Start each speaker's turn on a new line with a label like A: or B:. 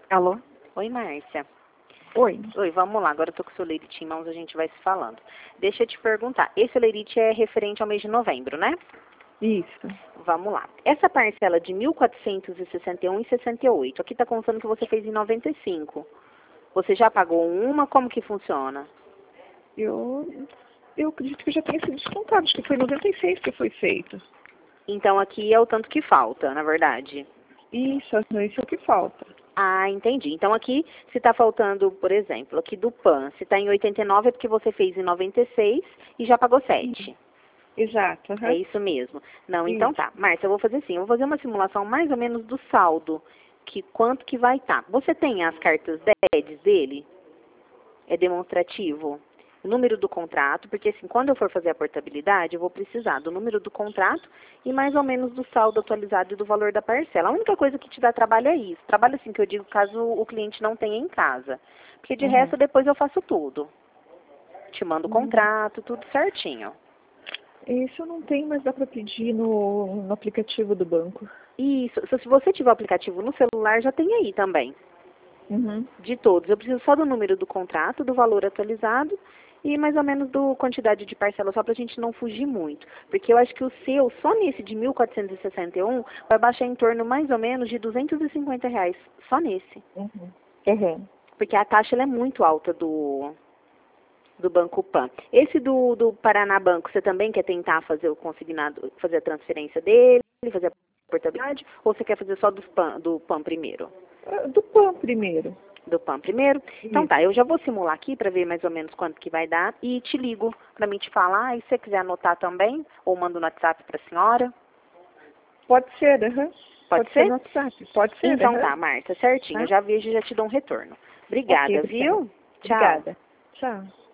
A: Alô?
B: Oi, Márcia.
A: Oi.
B: Oi, vamos lá. Agora eu tô com o seu leirite em mãos, a gente vai se falando. Deixa eu te perguntar. Esse leirite é referente ao mês de novembro, né?
A: Isso.
B: Vamos lá. Essa parcela de 1.461,68, aqui tá contando que você fez em 95. Você já pagou uma? Como que funciona?
A: Eu acredito que já tenha sido descontado. Acho que foi 96 que foi feito.
B: Então aqui é o tanto que falta, na verdade.
A: Isso é o que falta.
B: Ah, entendi. Então aqui, se está faltando, por exemplo, aqui do PAN, se está em 89 é porque você fez em 96 e já pagou 7.
A: Exato.
B: É isso mesmo. Não, então
A: Isso.
B: tá. Márcia, eu vou fazer assim, eu vou fazer uma simulação mais ou menos do saldo, que quanto que vai estar. Você tem as cartas DEDs dele? É demonstrativo? O número do contrato, porque assim, quando eu for fazer a portabilidade, eu vou precisar do número do contrato e mais ou menos do saldo atualizado e do valor da parcela. A única coisa que te dá trabalho é isso. Trabalho assim que eu digo caso o cliente não tenha em casa. Porque de resto, depois eu faço tudo. Te mando o contrato, tudo certinho.
A: Isso eu não tenho, mas dá para pedir no aplicativo do banco.
B: Isso, se você tiver o aplicativo no celular, já tem aí também.
A: Uhum.
B: De todos. Eu preciso só do número do contrato, do valor atualizado e mais ou menos do quantidade de parcela, só para a gente não fugir muito. Porque eu acho que o seu, só nesse de 1.461, vai baixar em torno mais ou menos de R$ 250. Só nesse.
A: Uhum.
B: Porque a taxa ela é muito alta do Banco Pan. Esse do Paraná Banco, você também quer tentar fazer o consignado, fazer a transferência dele, fazer a portabilidade, ou você quer fazer só do PAN primeiro?
A: Do PAN primeiro.
B: Do PAN primeiro? Então tá, eu já vou simular aqui para ver mais ou menos quanto que vai dar e te ligo para mim te falar. E se você quiser anotar também, ou mando no WhatsApp para a senhora.
A: Pode ser, aham.
B: Pode
A: Ser
B: ser?
A: no WhatsApp. Pode ser,
B: Então
A: aham.
B: tá, Marta, certinho.
A: Tá?
B: Eu já vejo e já te dou um retorno.
A: Ok,
B: Obrigada,
A: obrigada.
B: viu? Tchau.
A: Obrigada. Tchau.